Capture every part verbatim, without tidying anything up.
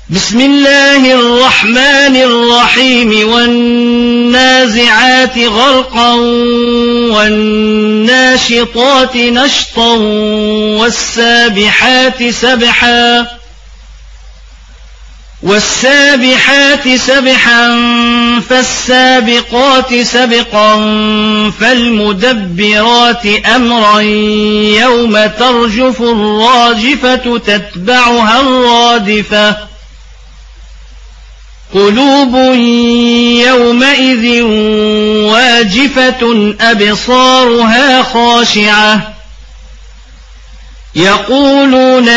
بسم الله الرحمن الرحيم والنازعات غرقا والناشطات نشطا والسابحات سبحا والسابحات سبحا فالسابقات سبقا فالمدبرات أمرا يوم ترجف الراجفة تتبعها الرادفة قلوب يومئذ واجفة أبصارها خاشعة يقولون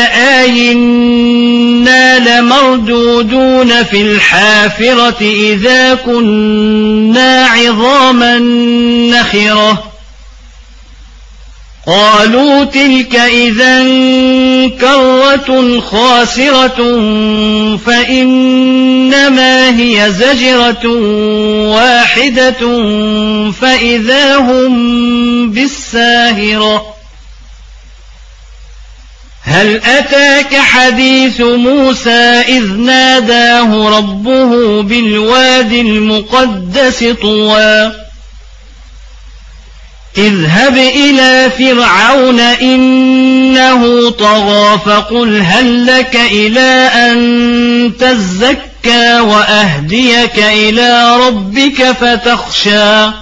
آئنا لمردودون في الحافرة إذا كنا عظاما نخرة قالوا تلك إذا كرة خاسرة فإنما هي زجرة واحدة فإذا هم بالساهرة هل أتاك حديث موسى إذ ناداه ربه بالوادي المقدس طوى اذهب إلى فرعون إنه طغى فقل هل لك إلى أن تزكى وأهديك إلى ربك فتخشى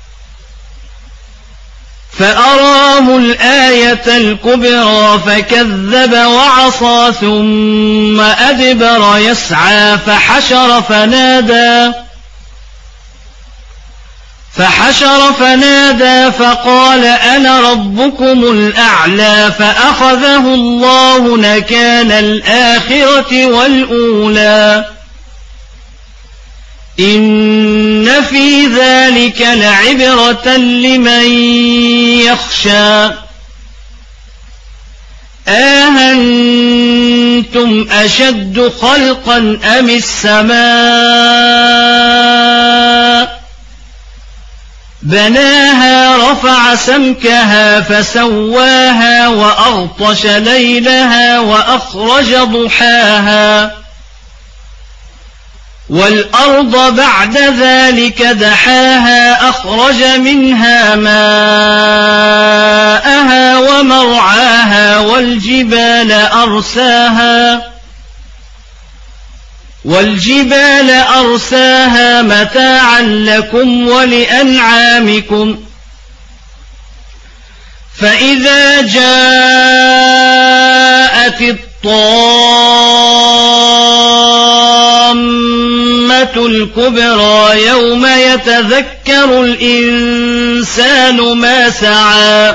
فأراه الآية الكبرى فكذب وعصى ثم أدبر يسعى فحشر فنادى فحشر فنادى فقال أنا ربكم الأعلى فأخذه الله نكال الآخرة والأولى إن في ذلك لعبرة لمن يخشى أأنتم أشد خلقا أم السماء بناها رفع سمكها فسواها وأغطش ليلها وأخرج ضحاها والأرض بعد ذلك دحاها أخرج منها ماءها ومرعاها والجبال أرساها والجبال أرساها متاعا لكم ولأنعامكم فإذا جاءت الطامة الكبرى يوم يتذكر الإنسان ما سعى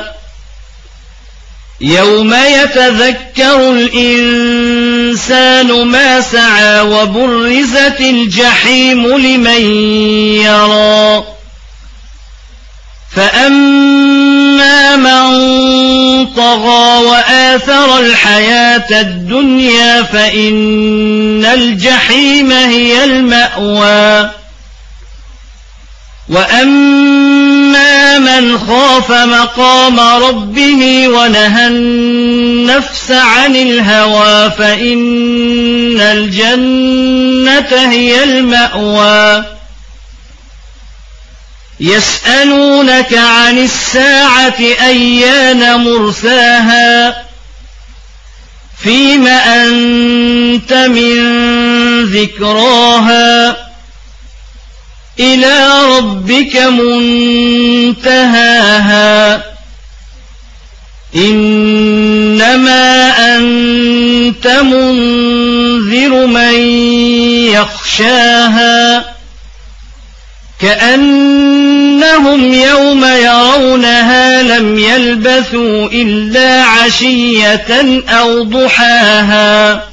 يوم يتذكر الإنسان ما سعى وبرزت الجحيم لمن يرى فأما من طغى وآثر الحياة الدنيا فإن الجحيم هي المأوى وأما من خاف مقام ربه ونهى النفس عن الهوى فإن الجنة هي المأوى يسألونك عن الساعة أيان مرساها فيم أنت من ذكراها إلى ربك منتهاها إنما أنت منذر من يخشاها كأنهم يوم يرونها لم يلبثوا إلا عشية أو ضحاها